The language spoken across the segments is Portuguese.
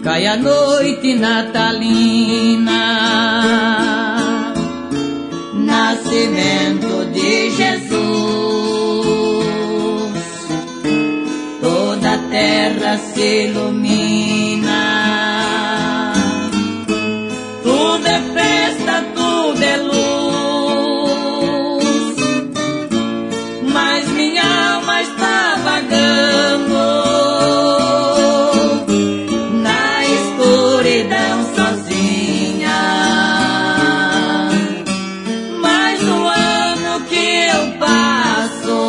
cai a noite natalina, nascimento de Jesus. Toda a terra se ilumina, tudo é festa, tudo é luz, mas minha alma está vagando na escuridão sozinha. Mais um ano que eu passo,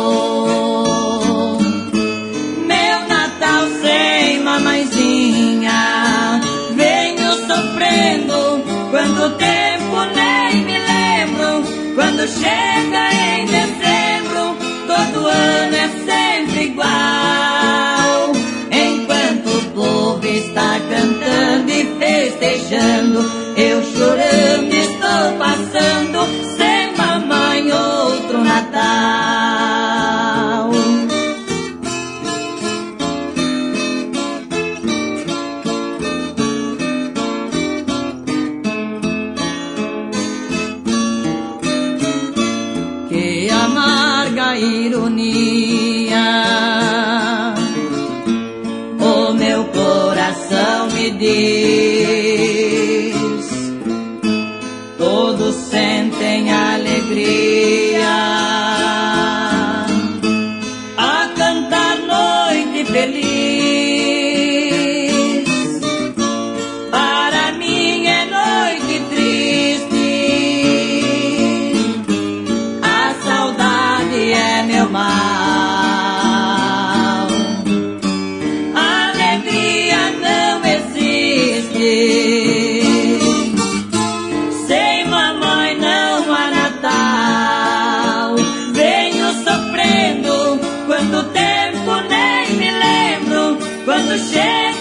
meu Natal sem mamãezinha, venho sofrendo quanto tempo nem me lembro. Quando chega em dezembro, todo ano é sempre igual. Enquanto o povo está cantando e festejando, eu chorando estou passando sem mamãe outro Natal. Que amarga ironia o meu coração me diz. Todos sentem alegria a cantar noite feliz. Para mim é noite triste, a saudade é meu mal. A alegria não existe, sem mamãe não há Natal. Venho sofrendo quanto tempo nem me lembro. Quando chega